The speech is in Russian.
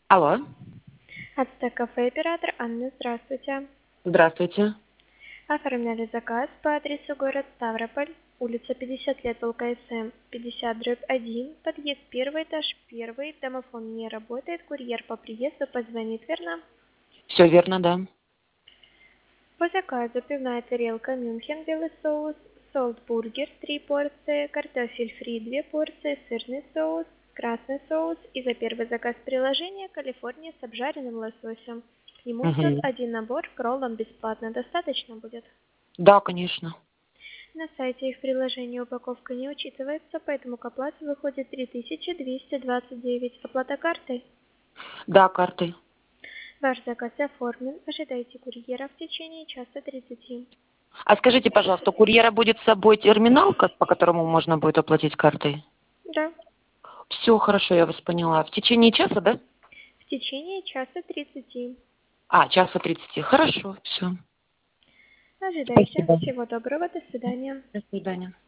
Алло, Ацтек кафе, оператор Анна, здравствуйте. здравствуйте. Оформляли заказ по адресу город Ставрополь, улица 50 лет ЛКСМ, 50/1, подъезд первый, этаж первый, домофон не работает, курьер по приезду позвонит, верно? Все верно, да. По заказу пивная тарелка Мюнхен, белый соус, солт-бургер 3 порции, картофель фри 2 порции, сырный соус, красный соус и за первый заказ приложения Калифорния с обжаренным лососем. К нему идет Мгм. один набор, к роллам бесплатно. Достаточно будет? Да, конечно. На сайте и в приложении упаковка не учитывается, поэтому к оплате выходит 3229. Оплата картой. Да, картой. Ваш заказ оформлен. Ожидайте курьера в течение часа 30. А скажите, пожалуйста, у курьера будет с собой терминал, по которому можно будет оплатить картой? Да, Все хорошо, я вас поняла. В течение часа, да? в течение часа 30. Часа 30. Хорошо, все. Ожидайте. Спасибо. Всего доброго. До свидания. До свидания.